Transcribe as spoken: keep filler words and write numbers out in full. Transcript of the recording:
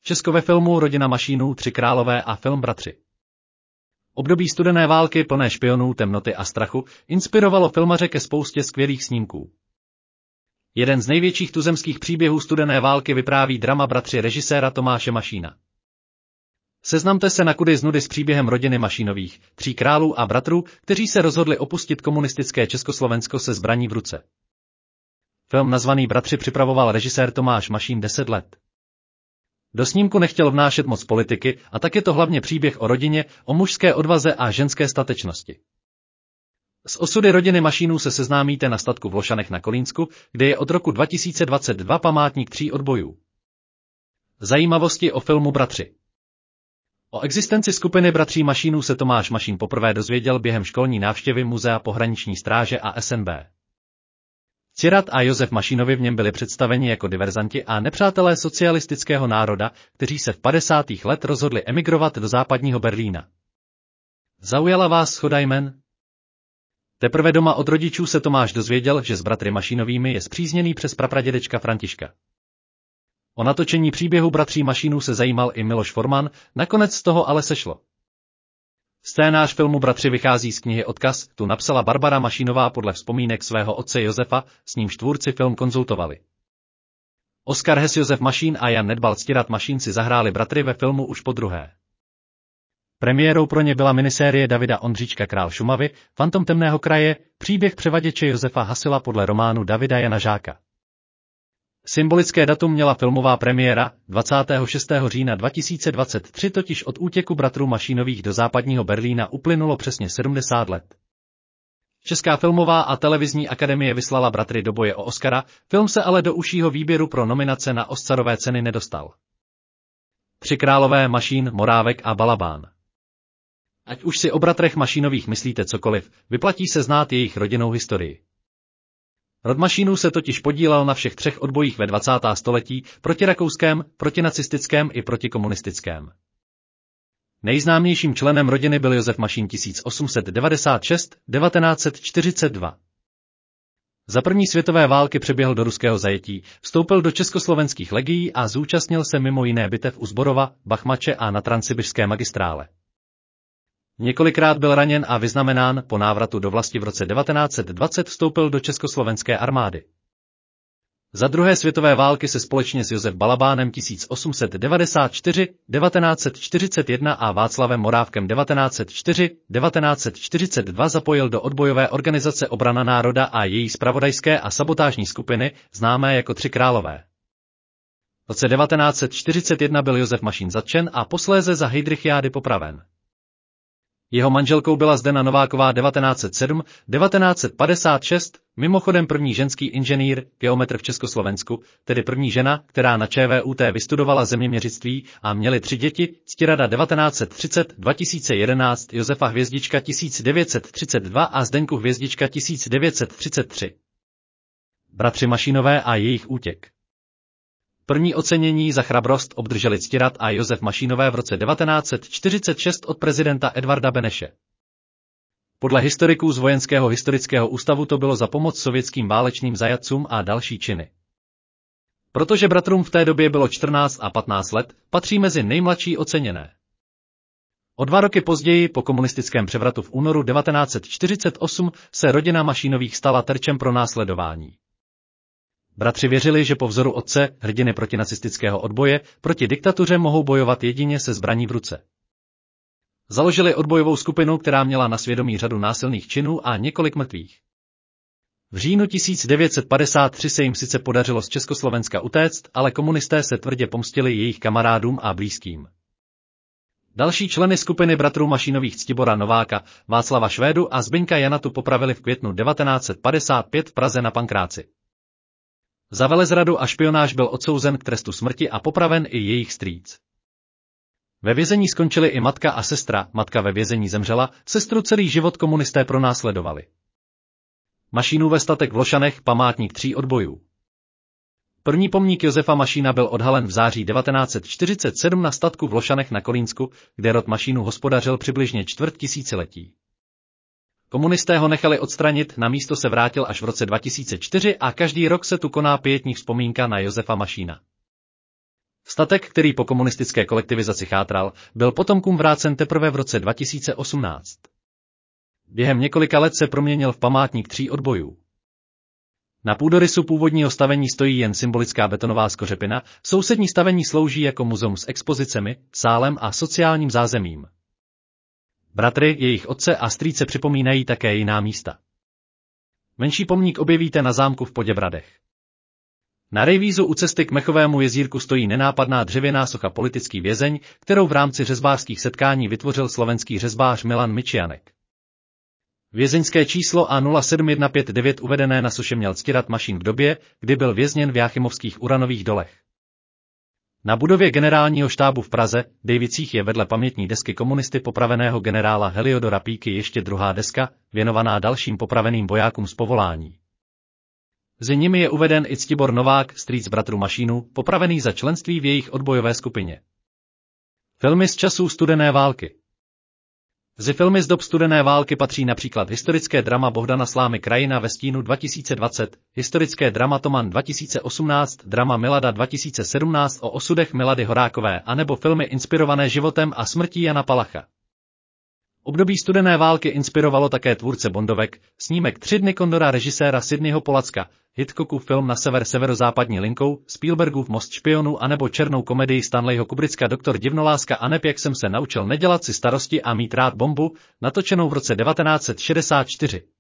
Česko ve filmu Rodina Mašínů, Tři králové a film Bratři. Období studené války plné špionů, temnoty a strachu inspirovalo filmaře ke spoustě skvělých snímků. Jeden z největších tuzemských příběhů studené války vypráví drama Bratři režiséra Tomáše Mašína. Seznamte se na kudy z nudy s příběhem rodiny Mašínových, tří králů a bratrů, kteří se rozhodli opustit komunistické Československo se zbraní v ruce. Film nazvaný Bratři připravoval režisér Tomáš Mašín deset let. Do snímku nechtěl vnášet moc politiky a tak je to hlavně příběh o rodině, o mužské odvaze a ženské statečnosti. S osudy rodiny Mašínů se seznámíte na statku v Lošanech na Kolínsku, kde je od roku dva tisíce dvacet dva památník tří odbojů. Zajímavosti o filmu Bratři. O existenci skupiny bratří Mašínů se Tomáš Mašín poprvé dozvěděl během školní návštěvy Muzea pohraniční stráže a S N B. Ctirad a Josef Mašínovi v něm byli představeni jako diverzanti a nepřátelé socialistického národa, kteří se v padesátých let rozhodli emigrovat do západního Berlína. Zaujala vás shoda jmen? Teprve doma od rodičů se Tomáš dozvěděl, že s bratry Mašínovými je spřízněný přes prapradědečka Františka. O natočení příběhu bratří Mašínů se zajímal i Miloš Forman, nakonec z toho ale sešlo. Scénář filmu Bratři vychází z knihy Odkaz, tu napsala Barbara Mašínová podle vzpomínek svého otce Josefa, s nímž tvůrci film konzultovali. Oskar Hess, Josef Mašín a Jan Nedbal Ctirad Mašín si zahráli bratry ve filmu už podruhé. Premiérou pro ně byla minisérie Davida Ondříčka Král Šumavy, Fantom temného kraje, příběh převaděče Josefa Hasila podle románu Davida Jana Žáka. Symbolické datum měla filmová premiéra, dvacátého šestého října dva tisíce dvacet tři, totiž od útěku bratrů Mašínových do západního Berlína uplynulo přesně sedmdesát let. Česká filmová a televizní akademie vyslala bratry do boje o Oscara, film se ale do užšího výběru pro nominace na Oscarové ceny nedostal. Tři králové, Mašín, Morávek a Balabán. Ať už si o bratrech Mašínových myslíte cokoliv, vyplatí se znát jejich rodinnou historii. Rod Mašínů se totiž podílel na všech třech odbojích ve dvacátém století, protirakouském, protinacistickém i protikomunistickém. Nejznámějším členem rodiny byl Josef Mašín tisíc osm set devadesát šest až devatenáct set čtyřicet dva. Za první světové války přeběhl do ruského zajetí, vstoupil do československých legií a zúčastnil se mimo jiné bitev u Zborova, Bachmače a na transsibiřské magistrále. Několikrát byl raněn a vyznamenán, po návratu do vlasti v roce devatenáct set dvacet vstoupil do československé armády. Za druhé světové války se společně s Josef Balabánem tisíc osm set devadesát čtyři až devatenáct set čtyřicet jedna a Václavem Morávkem devatenáct set čtyři až devatenáct set čtyřicet dva zapojil do odbojové organizace Obrana národa a její zpravodajské a sabotážní skupiny, známé jako Tři králové. V roce devatenáct set čtyřicet jedna byl Josef Mašín zatčen a posléze za heydrichiády popraven. Jeho manželkou byla Zdena Nováková devatenáct set sedm až devatenáct set padesát šest, mimochodem první ženský inženýr, geometr v Československu, tedy první žena, která na ČVUT vystudovala zeměměřictví, a měli tři děti, Ctirada devatenáct set třicet, dva tisíce jedenáct, Josefa Hvězdička tisíc devět set třicet dva a Zdenku Hvězdička tisíc devět set třicet tři. Bratři Mašínové a jejich útěk. První ocenění za chrabrost obdrželi Ctirad a Josef Mašínové v roce devatenáct set čtyřicet šest od prezidenta Edvarda Beneše. Podle historiků z Vojenského historického ústavu to bylo za pomoc sovětským válečným zajatcům a další činy. Protože bratrům v té době bylo čtrnáct a patnáct let, patří mezi nejmladší oceněné. O dva roky později, po komunistickém převratu v únoru devatenáct set čtyřicet osm, se rodina Mašínových stala terčem pronásledování. Bratři věřili, že po vzoru otce, hrdiny protinacistického odboje, proti diktatuře mohou bojovat jedině se zbraní v ruce. Založili odbojovou skupinu, která měla na svědomí řadu násilných činů a několik mrtvých. V říjnu tisíc devět set padesát tři se jim sice podařilo z Československa utéct, ale komunisté se tvrdě pomstili jejich kamarádům a blízkým. Další členy skupiny bratrů Mašínových Ctibora Nováka, Václava Švédu a Zbyňka Janatu popravili v květnu devatenáct set padesát pět v Praze na Pankráci. Za velezradu a špionáž byl odsouzen k trestu smrti a popraven i jejich strýc. Ve vězení skončili i matka a sestra, matka ve vězení zemřela, sestru celý život komunisté pronásledovali. Mašínův statek v Lošanech, památník tří odbojů. První pomník Josefa Mašína byl odhalen v září devatenáct set čtyřicet sedm na statku v Lošanech na Kolínsku, kde rod Mašínů hospodařil přibližně čtvrt tisíciletí. Komunisté ho nechali odstranit, na místo se vrátil až v roce dva tisíce čtyři a každý rok se tu koná pietní vzpomínka na Josefa Mašína. Statek, který po komunistické kolektivizaci chátral, byl potomkům vrácen teprve v roce dva tisíce osmnáct. Během několika let se proměnil v památník tří odbojů. Na půdorysu původního stavení stojí jen symbolická betonová skořepina, sousední stavení slouží jako muzeum s expozicemi, sálem a sociálním zázemím. Bratry, jejich otce a strýce připomínají také jiná místa. Menší pomník objevíte na zámku v Poděbradech. Na rejvízu u cesty k Mechovému jezírku stojí nenápadná dřevěná socha Politický vězeň, kterou v rámci řezbářských setkání vytvořil slovenský řezbář Milan Mičianek. Vězeňské číslo A nula sedm jedna pět devět uvedené na soše měl Ctirad Mašín v době, kdy byl vězněn v Jáchymovských uranových dolech. Na budově generálního štábu v Praze, Dejvicích, je vedle pamětní desky komunisty popraveného generála Heliodora Píky ještě druhá deska, věnovaná dalším popraveným vojákům z povolání. Mezi nimi je uveden i Ctibor Novák, strýc bratru Mašínů, popravený za členství v jejich odbojové skupině. Filmy z časů studené války. Mezi filmy z dob studené války patří například historické drama Bohdana Slámy Krajina ve stínu dva tisíce dvacet, historické drama Toman dva tisíce osmnáct, drama Milada dva tisíce sedmnáct o osudech Milady Horákové anebo filmy inspirované životem a smrtí Jana Palacha. Období studené války inspirovalo také tvůrce bondovek, snímek Tři dny Kondora režiséra Sidneyho Polacka, Hitchcockův film Na sever severozápadní linkou, Spielbergův Most špionů anebo černou komedii Stanleyho Kubricka Doktor Divnoláska aneb Jak jsem se naučil nedělat si starosti a mít rád bombu, natočenou v roce devatenáct set šedesát čtyři.